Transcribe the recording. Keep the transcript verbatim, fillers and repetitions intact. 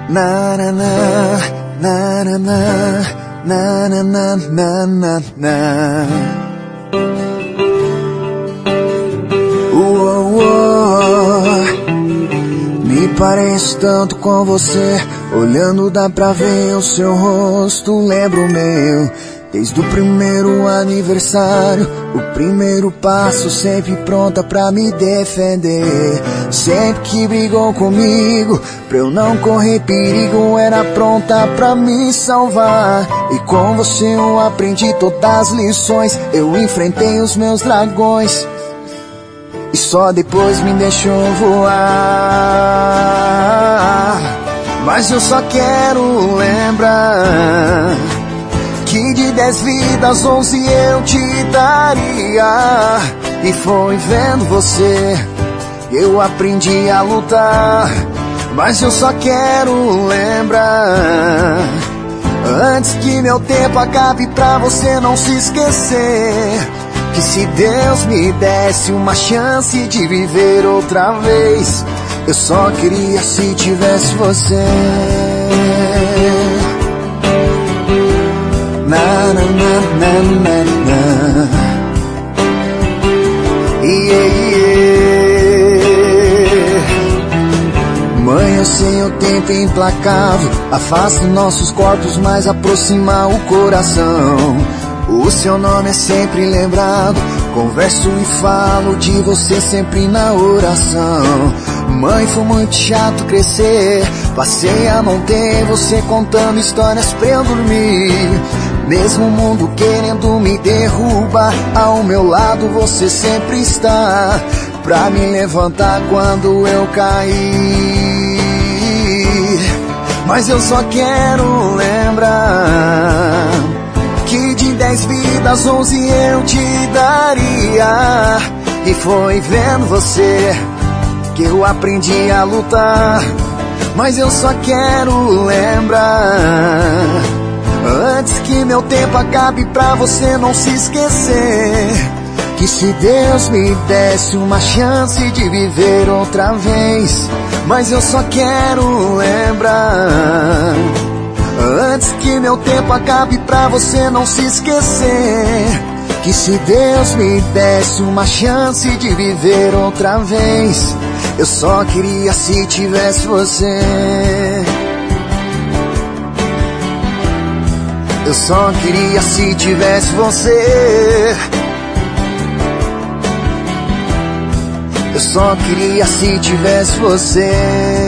Na na na, na na na, na na na na na na. Uou, uou. Me pareço tanto com você, olhando dá pra ver o seu rosto, lembro o meu. Desde o primeiro aniversário, o primeiro passo, sempre pronta pra me defender. Sempre que brigou comigo, pra eu não correr perigo, era pronta pra me salvar. E com você eu aprendi todas as lições, eu enfrentei os meus dragões, e só depois me deixou voar. Mas eu só quero lembrar que de dez vidas, onze eu te daria. E foi vendo você que eu aprendi a lutar. Mas eu só quero lembrar, antes que meu tempo acabe, pra você não se esquecer, que se Deus me desse uma chance de viver outra vez, eu só queria se tivesse você. Na na na na na na. Yeah, yeah. Mãe, eu sei o tempo é implacável, afasta nossos corpos, mas aproxima o coração. O seu nome é sempre lembrado, converso e falo de você sempre na oração. Mãe, foi muito chato crescer, passei a não ter você contando histórias pra eu dormir. Mesmo o mundo querendo me derrubar, ao meu lado você sempre está, pra me levantar quando eu cair. Mas eu só quero lembrar que de dez vidas, onze eu te daria. E foi vendo você que eu aprendi a lutar. Mas eu só quero lembrar, antes que meu tempo acabe, pra você não se esquecer, que se Deus me desse uma chance de viver outra vez. Mas eu só quero lembrar, antes que meu tempo acabe, pra você não se esquecer, que se Deus me desse uma chance de viver outra vez, eu só queria se tivesse você. Eu só queria se tivesse você. Eu só queria se tivesse você.